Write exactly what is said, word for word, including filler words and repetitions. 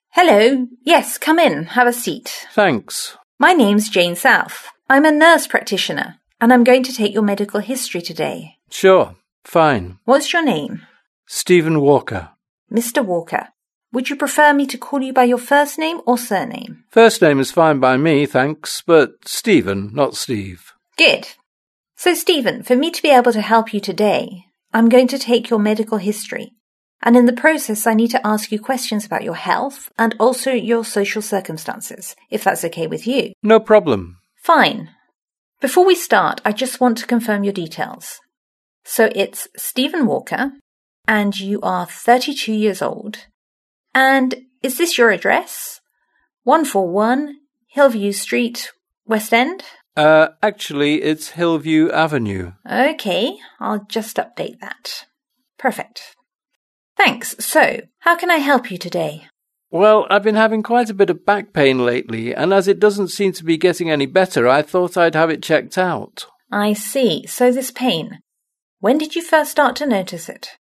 Hello. Yes, come in. Have a seat. Thanks. My name's Jane South. I'm a nurse practitioner, and I'm going to take your medical history today. Sure. Fine. What's your name? Stephen Walker. Mister Walker. Would you prefer me to call you by your first name or surname? First name is fine by me, thanks, but Stephen, not Steve. Good. So, Stephen, for me to be able to help you today, I'm going to take your medical history. And in the process, I need to ask you questions about your health and also your social circumstances, if that's okay with you. No problem. Fine. Before we start, I just want to confirm your details. So it's Stephen Walker, and you are thirty-two years old. And is this your address? one forty-one Hillview Street, West End? Uh, actually, it's Hillview Avenue. Okay, I'll just update that. Perfect. Thanks. So, how can I help you today? Well, I've been having quite a bit of back pain lately, and as it doesn't seem to be getting any better, I thought I'd have it checked out. I see. So this pain. When did you first start to notice it?